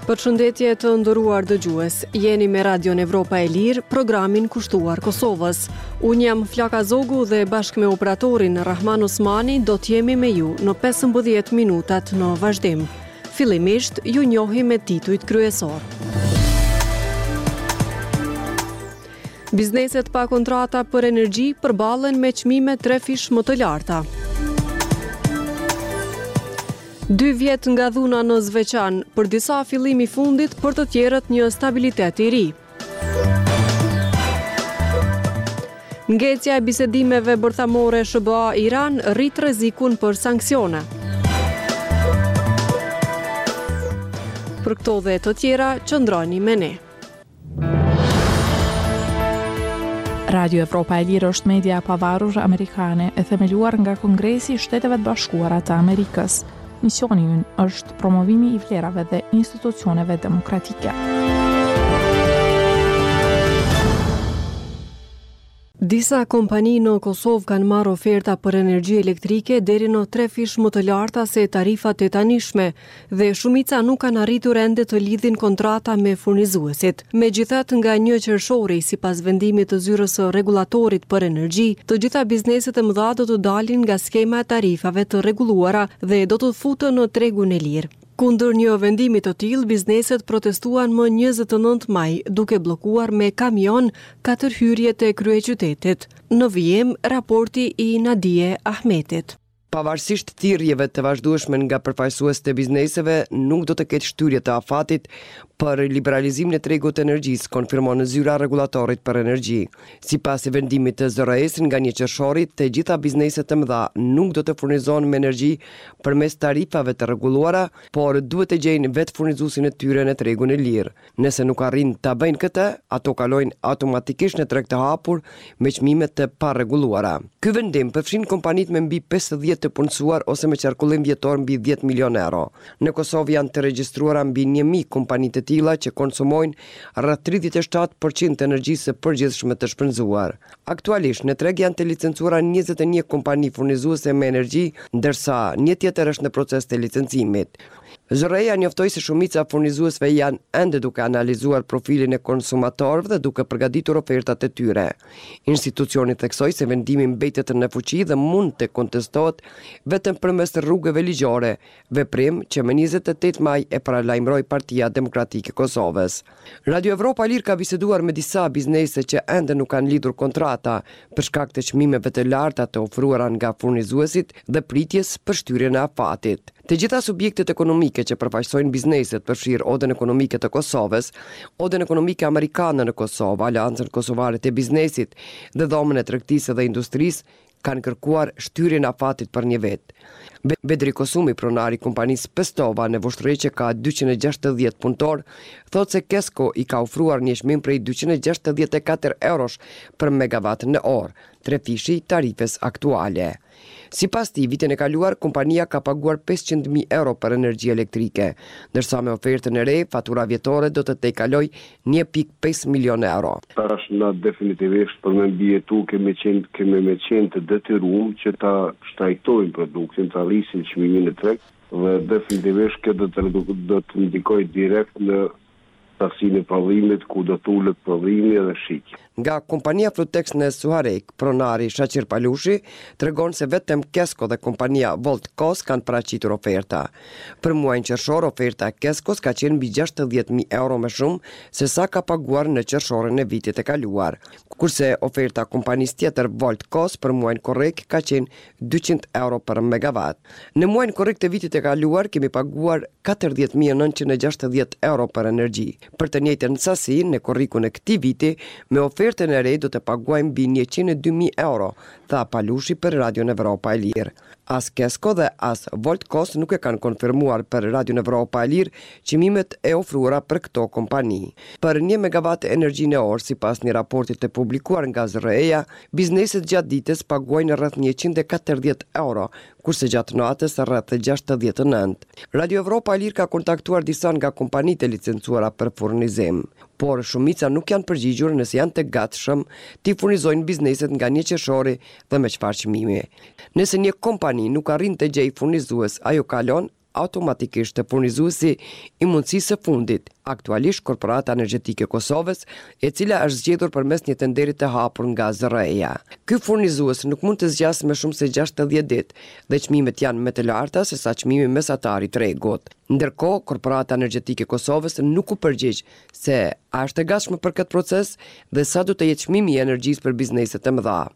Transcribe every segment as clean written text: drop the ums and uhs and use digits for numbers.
Përshëndetje të nderuar dëgjues. Jeni me Radion Evropa e Lirë, programin kushtuar Kosovës. Unë jam Flaka Zogu dhe bashkë me operatorin Rahman Osmani do t'jemi me ju në 15 minutat në vazhdim. Fillimisht ju njohi me titujt kryesor. Bizneset pa kontrata për energji përballen me çmime 3 fish më të larta. 2 vjet nga dhuna në Zveçan, për disa fillimi fundit, për të tjerët një stabilitet i ri. Ngecja e bisedimeve bërthamore SBA-Iran rrit rrezikun për sanksione. Për këto dhe të tjera, qëndroni me ne. Radio Evropa e Lirë është media e pavarur amerikane e themeluar nga Kongresi i Shteteve të Bashkuara të Amerikës. Misioni ynë është promovimi i vlerave dhe institucioneve demokratike. Disa kompani në Kosovë kanë marrë oferta për energji elektrike deri në 3 fish më të larta se tarifat e tanishme dhe shumica nuk kanë arritur ende të lidhin kontrata me furnizuesit. Megjithatë, nga 1 qershori, sipas vendimit të zyrës së rregullatorit për energji, të gjitha bizneset e mëdha do të dalin nga skema e tarifave të rregulluara dhe do të futen në tregun e lirë. Kundër një vendimi të tillë, bizneset protestuan më 29 maj, duke bllokuar me kamion 4 hyrjet e kryeqytetit. Në vijim, raporti i Nadije Ahmetit. Pavarësisht thirrjeve të vazhdueshme nga përfaqësuesit e bizneseve, nuk do të ketë shtyrje të afatit për liberalizimin e tregut të energjisë, konfirmon zyra rregullatorit për energji. Sipas vendimit të ZRS nga 1 qershori, të gjitha bizneset e mëdha nuk do të furnizohen me energji përmes tarifave të rregulluara, por duhet të gjejnë vetë furnizuesin e tyre në tregun e lirë. Nëse nuk arrin ta bëjnë këtë, ato kalojnë automatikisht në treg të hapur me çmime të parregulluara. Ky vendim përfshin kompanitë me mbi 50 të punësuar ose me qarkullim vjetor mbi 10 milion euro. Në Kosovë janë të regjistruara mbi 1000 kompani të tilla që konsumojnë rreth 37% të energjisë së përgjithshme të shpenzuar. Aktualisht në treg janë të licencuara 21 kompani furnizuese me energji, ndërsa një tjetër është në proces të licencimit. ZRE-ja njoftoi se shumica e furnizuesve janë ende duke analizuar profilin e konsumatorëve dhe duke përgatitur ofertat e tyre. Institucioni theksoi se vendimi mbetet në fuqi dhe mund të kontestohet vetëm përmes rrugëve ligjore, veprim që më 28 maj e paralajmëroi Partia Demokratike e Kosovës. Radio Evropa Lirë ka biseduar me disa biznese që ende nuk kanë lidhur kontrata për shkak të çmimeve të larta të ofruara nga furnizuesit dhe pritjes për shtyrjen e afatit. Të gjitha subjektet ekonomike që përfaqësojnë bizneset përfshirë Odën Ekonomike të Kosovës, Odën Ekonomike Amerikane në Kosovë, Aleancën Kosovare të Biznesit dhe Dhomën e Tregtisë dhe Industrisë kanë kërkuar shtyrjen e afatit për një vit. Bedri Kosumi, pronari kompanisë Pestova në Voshtrëheqe ka 260 punëtor, thotë se Kesko i ka ofruar një çmim prej 264 eurosh për megawatt në orë, 3 fishi tarifes aktuale. Sipas tij, vitin e kaluar, kompania ka paguar 500.000 euro për energji elektrike, ndërsa me ofertën e re, fatura vjetore do të tejkaloj 1.5 milion euro. Tash na definitivisht për me mbijetu kemi qenë të detyruar që ta shtrajtojmë produktin, ta rrisim çmimin e treg dhe definitivisht kjo do të ndikoj direkt në taksinë e prodhimit, ku do të ulet prodhimi dhe shitja. Nga kompania Flutex në Suharek, pronari Shaqir Palushi tregon se vetëm Kesko dhe kompania Volt Kos kanë paraqitur oferta. Për muajin qershor, oferta e Keskos ka qenë mbi 60.000 euro më shumë se sa ka paguar në qershorin e vitit e kaluar, kurse oferta kompanisë tjetër Volt Kos për muajin korrekt ka qenë 200 euro për megawatt. Në muajin korrekt të vitit e kaluar kemi paguar 40.960 euro për energji. Për të njëjtën sasi, në korrikun e këtij viti, me ofertën e re do të paguajmë mbi 102.000 euro, tha Palushi për Radion Evropa e Lirë. As Kesko dhe as Volt Kos nuk e kanë konfirmuar për Radion Evropa e Lirë çmimet e ofruara për këto kompani. Për 1 megawatt energji në orë, sipas një raporti të publikuar nga ZRE-ja, bizneset gjatë ditës paguajnë rreth 140 euro, kurse gjatë natës rreth 69. Radio Evropa e Lirë ka kontaktuar disa nga kompanitë e licencuara për furnizim, por shumica nuk janë përgjigjur nëse janë të gatshëm t'i furnizojnë bizneset nga 1 qershori dhe me çfarë çmimi. Nëse një kompani nuk arrin të gjejë furnizues, ajo kalon automatikisht të furnizuesi i mundësisë së fundit, aktualisht Korporata Energjetike e Kosovës, e cila është zgjedhur përmes një tenderi të hapur nga ZRE-ja. Ky furnizues nuk mund të zgjasë më shumë se 60 ditë dhe çmimet janë më të larta se sa çmimi mesatar i tregut. Ndërkohë, Korporata Energjetike e Kosovës nuk u përgjigj se a është e gatshme për këtë proces dhe sa do të jetë çmimi i energjisë për bizneset e mëdha.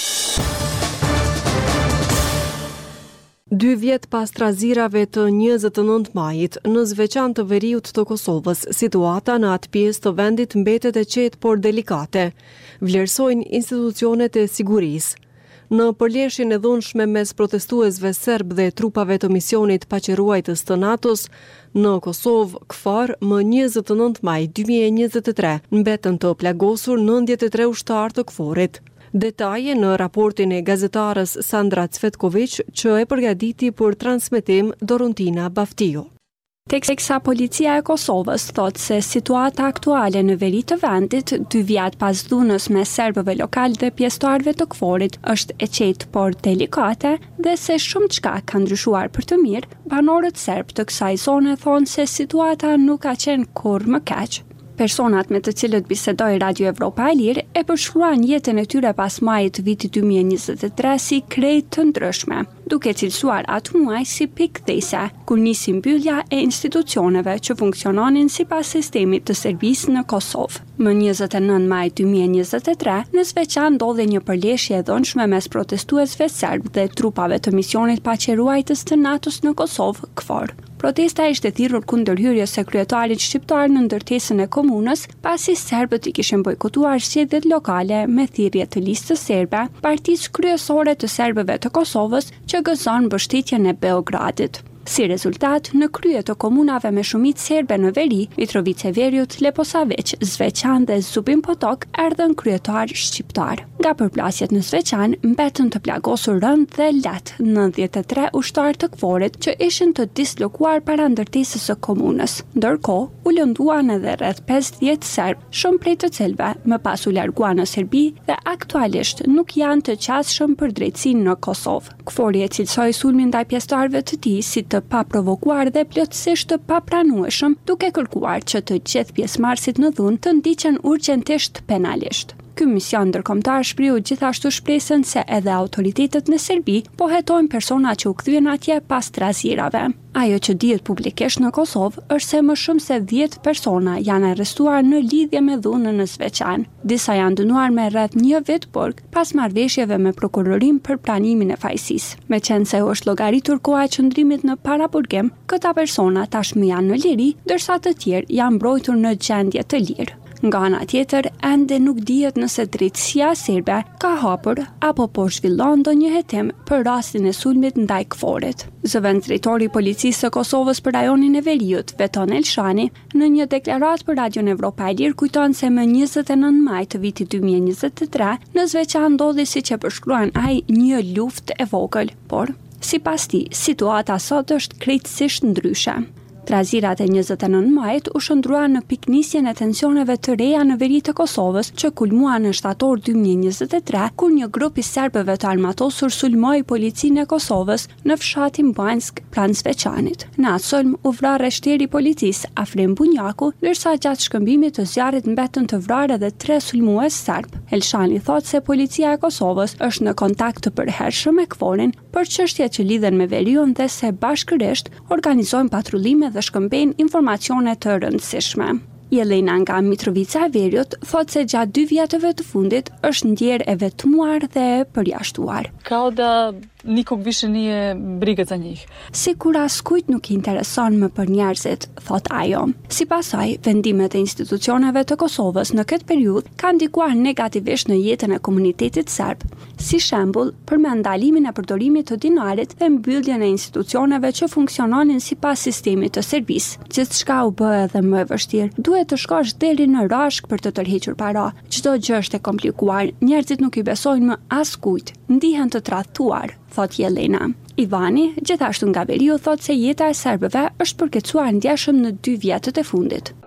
2 vjet pas trazirave të 29 majit, në zveçan të veriut të Kosovës, situata në atë pjesë të vendit mbetet e qetë por delikate, vlerësojnë institucionet e sigurisë. Në përleshjen e dhunshme mes protestuesve serb dhe trupave të misionit paqëruajtës të NATO-s, në Kosovë, KFOR, më 29 maj 2023, mbetën të plagosur 93 ushtarë të KFOR-it. Detaje në raportin e gazetarës Sandra Cvetković, që e përgatiti për transmetim Dorontina Baftiu. Teksa policia e Kosovës thot se situata aktuale në veri të vendit, 2 vjet pas dhunës me serbëve lokal dhe pjesëtarëve të KFOR-it, është e qetë por delikate dhe se shumë çka ka ndryshuar për të mirë, banorët serb të kësaj zone thonë se situata nuk ka qenë kurrë më keq. Personat me të cilët bisedoi Radio Evropa e Lirë e përshkruan jetën e tyre pas majit të vitit 2023 si krejt të ndryshme, duke cilësuar atë muaj si pikëthese, kur nisi mbyllja e institucioneve që funksiononin sipas sistemit të serbisë në Kosovë. Më 29 maj 2023, në Zveçan ndodhi një përleshje e dhunshme mes protestuesve serb dhe trupave të misionit paqëruajtës të NATO-s në Kosovë, KFOR. Protesta ishte thirrur kundër hyrjes së kryetarit shqiptar në ndërtesën e komunës, pasi serbët i kishin bojkotuar zgjedhjet lokale me thirrje të listës serbe, partisë kryesore të serbëve të Kosovës që gëzon mbështetjen e Beogradit. Si rezultat, në krye të komunave me shumicë serbe në veri, Mitrovica e Veriut, Leposaveç, Zveçan dhe Zubin Potok erdhën kryetar shqiptar. Nga përplasjet në Zveçan, mbetën të plagosur rënd dhe let 93 ushtarë të KFOR-it që ishin të dislokuar para ndërtesës së komunës. Ndërkohë, u lënduan edhe rreth 50 serb, shumë prej të cilëve më pas u larguan në Serbi dhe aktualisht nuk janë të qasshëm për drejtësinë në Kosovë. KFOR-i e cilësoi sulmin ndaj pjesëtarëve të tij si të paprovokuar dhe plotësisht të papranueshëm, duke kërkuar që të gjithë pjesëmarrësit në dhunë të ndiqen urgjentisht penalisht. Ky mision ndërkombëtar shpriu gjithashtu shpresën se edhe autoritetet në Serbi po hetojnë persona që u kthyen atje pas trazirave. Ajo që dihet publikisht në Kosovë është se më shumë se 10 persona janë arrestuar në lidhje me dhunën në Zveçan. Disa janë dënuar me rreth 1 vit burg pas marrëveshjeve me prokurorin për planimin e fajësisë. Meqense u është llogaritur koha e qëndrimit në paraburgim, këta persona tashmë janë në liri, ndërsa të tjerë janë mbrojtur në gjendje të lirë. Nga ana tjetër, ende nuk dihet nëse drejtësia serbe ka hapur apo po zhvillon ndonjë hetim për rastin e sulmit ndaj KFOR-it. Zëvendësdrejtori i policisë së Kosovës për rajonin e Veriut, Veton Elshani, në një deklaratë për Radion Evropa e Lirë kujton se më 29 maj të vitit 2023 në Zveçan ndodhi, siç e përshkruan ai, një luftë e vogël, por sipas tij, situata sot është krejtësisht ndryshe. Trazirat e 29 majit u shndruan në piknisjen e tensioneve të reja në veri të Kosovës që kulmuan në shtator 2023, kur një grup i serbëve të armatosur sulmoi policinë e Kosovës në fshatin Banjsk pranë Zveçanit. Në atë sulm u vra rreshteri i policisë Afrim Bunjaku, ndërsa gjatë shkëmbimit të zjarrit mbetën të vrarë edhe 3 sulmues serb. Elshani thotë se policia e Kosovës është në kontakt të përhershëm me KFOR-in për çështjet që lidhen me veriun dhe se bashkërisht organizojnë patrullime dhe shkëmbejnë informacione të rëndësishme. Jelena nga Mitrovica e Veriut thotë se gjatë 2 vjetëve të fundit është ndjerë e vetmuar dhe e përjashtuar. Kao da nikog više nije briga za njih. Sikur askujt nuk i intereson më për njerëzit, thot ajo. Sipas saj, vendimet e institucioneve të Kosovës në këtë periudhë kanë ndikuar negativisht në jetën e komunitetit serb. Si shembull, përmend ndalimin e përdorimit të dinarit dhe mbylljen e institucioneve që funksiononin sipas sistemit të Serbisë. Gjithçka u bë edhe më e vështirë. Duhet të shkosh deri në rashk për të tërhequr para. Çdo gjë është e komplikuar. Njerëzit nuk i besojnë më askujt. Ndihen të tradhtuar, thot Jelena. Ivani, gjithashtu nga Veriu, thot se jeta e serbëve është përkecuar ndjeshëm në 2 vjetët e fundit.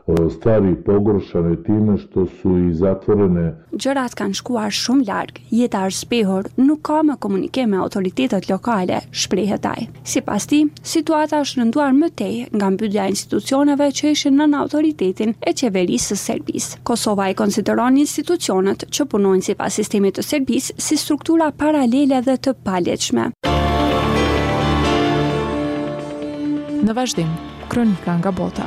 stvari pogoršane time što su i zatvorene. Gjërat kanë shkuar shumë larg, jeta është zbehur, nuk ka më komunikim me autoritetet lokale, shprehet ai. Sipas tij, situata është rënduar më tej nga mbyllja e institucioneve që ishin nën autoritetin e qeverisë së Serbisë. Kosova i konsideron institucionet që punojnë sipas sistemit të Serbisë si struktura paralele dhe të palegjshme. Në vazhdim, kronika nga bota.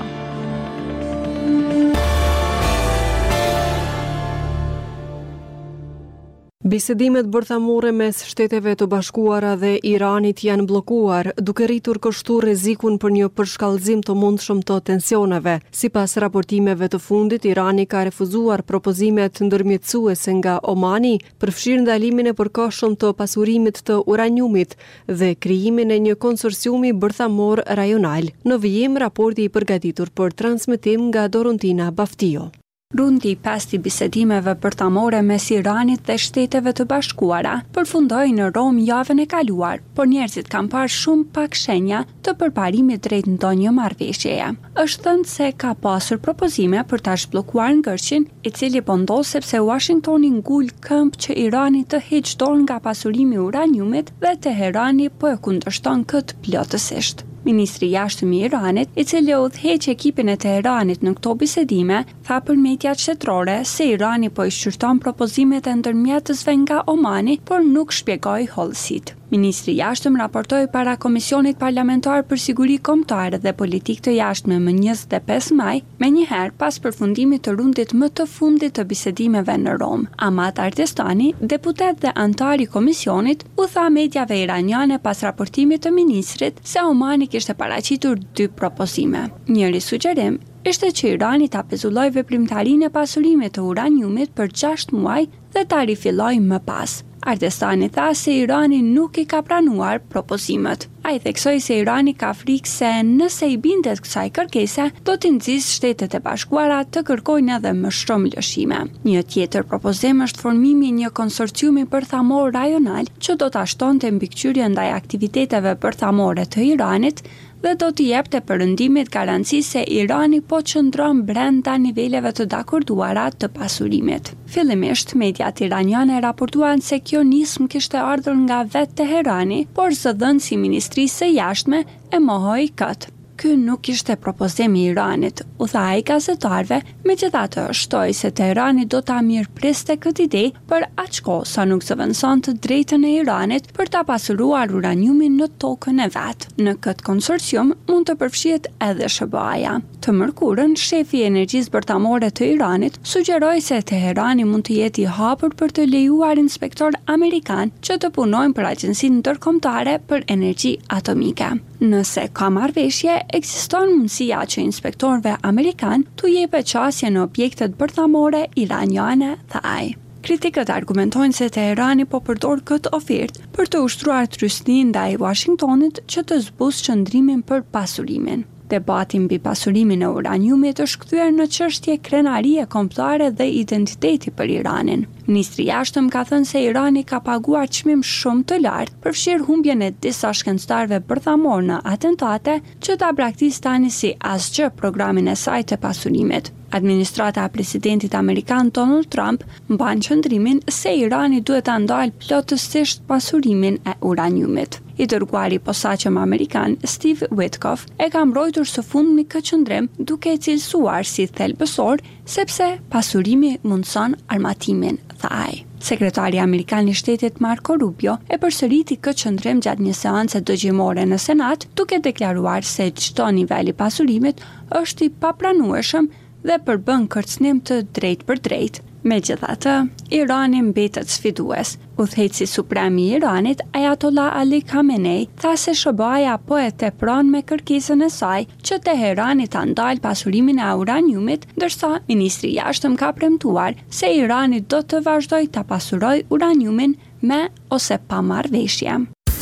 Bisedimet bërthamore mes Shteteve të Bashkuara dhe Iranit janë bllokuar, duke rritur kështu rrezikun për një përshkallëzim të mundshëm të tensioneve. Sipas raportimeve të fundit, Irani ka refuzuar propozimet ndërmjetësuese nga Omani, përfshirë ndalimin e përkohshëm të pasurimit të uraniumit dhe krijimin e një konsorciumi bërthamor rajonal. Në vijim, raporti i përgatitur për transmetim nga Dorontina Baftio. Rundi 5 i bisedimeve bërthamore mes Iranit dhe Shteteve të Bashkuara përfundoi në Rom javën e kaluar, por njerëzit kanë parë shumë pak shenja të përparimit drejt ndonjë marrëveshjeje. Është thënë se ka pasur propozime për ta zhbllokuar ngërçin, i cili po ndodh sepse Washingtoni ngul këmbë që Irani të heqë dorë nga pasurimi i uraniumit dhe Teherani po e kundërshton këtë plotësisht. Ministri i jashtëm i Iranit, i cili udhëheq ekipin e Teheranit në këto bisedime, tha për mediat shtetërore se Irani po i shqyrton propozimet e ndërmjetësve nga Omani, por nuk shpjegoi hollësitë. Ministri i jashtëm raportoi para Komisionit Parlamentar për Siguri Kombëtare dhe Politikë të Jashtme më 25 maj, menjëherë pas përfundimit të rundit më të fundit të bisedimeve në Rom. Amat Ardestani, deputet dhe antar i komisionit, u tha mediave iraniane pas raportimit të ministrit se Omani kishte paraqitur 2 propozime. Njëri sugjerim ishte që Irani ta pezulloj veprimtarinë e pasurimit të uraniumit për 6 muaj dhe ta rifilloj më pas. Ardestani tha se Irani nuk i ka pranuar propozimet. Ai theksoi se Irani ka frikë se nëse i bindet kësaj kërkese, do t'i nxjisë Shtetet e Bashkuara të kërkojnë edhe më shumë lëshime. Një tjetër propozim është formimi i një konsorciumi bërthamor rajonal që do ta shtonte mbikëqyrje ndaj aktiviteteve bërthamore të Iranit dhe do t'i jepte perëndimit garanci se Irani po qëndron brenda niveleve të dakorduara të pasurimit. Fillimisht, mediat iraniane raportuan se kjo nismë kishte ardhur nga vetë Teherani, por zëdhënësi i Ministrisë së Jashtme e mohoi këtë. Ky nuk ishte propozim i Iranit, u tha ai gazetarëve, megjithatë shtoi se Teherani do ta mirëpriste këtë ide për aq kohë sa nuk zëvendëson të drejtën e Iranit për ta pasuruar uraniumin në tokën e vet. Në këtë konsorcium mund të përfshihet edhe SBA-ja. Të mërkurën, shefi i energjisë bërthamore të Iranit sugjeroi se Teherani mund të jetë i hapur për të lejuar inspektor amerikan që të punojnë për Agjencinë Ndërkombëtare për Energji Atomike. Nëse ka marrëveshje, ekziston mundësia që inspektorëve amerikan t'u jepë qasje në objektet bërthamore iraniane, tha ai. Kritikët argumentojnë se Teherani po përdor këtë ofertë për të ushtruar trysni ndaj Washingtonit që të zbusë qëndrimin për pasurimin. Debati mbi pasurimin e uraniumit është kthyer në çështje krenarie kombëtare dhe identiteti për Iranin. Ministri i Jashtëm ka thënë se Irani ka paguar çmim shumë të lartë, përfshirë humbjen e disa shkencëtarëve bërthamor në atentate që ta braktisë tani si asgjë programin e saj të pasurimit. Administrata e presidentit amerikan Donald Trump mban qëndrimin se Irani duhet ta ndalë plotësisht pasurimin e uraniumit. I dërguari i posaçëm amerikan Steve Witkoff e ka mbrojtur së fundmi këtë qëndrim duke e cilësuar si thelbësor sepse pasurimi mundson armatimin, tha ai. Sekretari amerikan i shtetit Marco Rubio e përsëriti këtë qëndrim gjatë një seance dëgjimore në Senat, duke deklaruar se çdo nivel i pasurimit është i papranueshëm dhe përbën kërcënim të drejtë për drejtë. Megjithatë, Irani mbetet sfidues. Udhëheqësi suprem i Iranit, Ayatollah Ali Khamenei, tha se SBA-ja po e tepron me kërkesën e saj që Teherani ta ndalë pasurimin e uraniumit, ndërsa ministri i jashtëm ka premtuar se Irani do të vazhdojë ta pasurojë uraniumin me ose pa marrëveshje.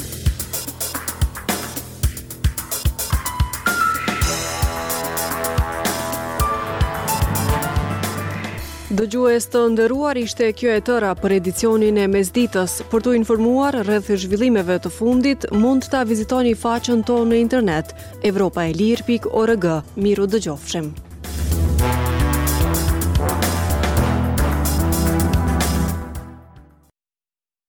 Dëgjues të nderuar, ishte kjo e tëra për edicionin e mesditës. Për të informuar rreth zhvillimeve të fundit, mund ta vizitoni faqen tonë në internet evropaelir.org. Miru dëgjofshim.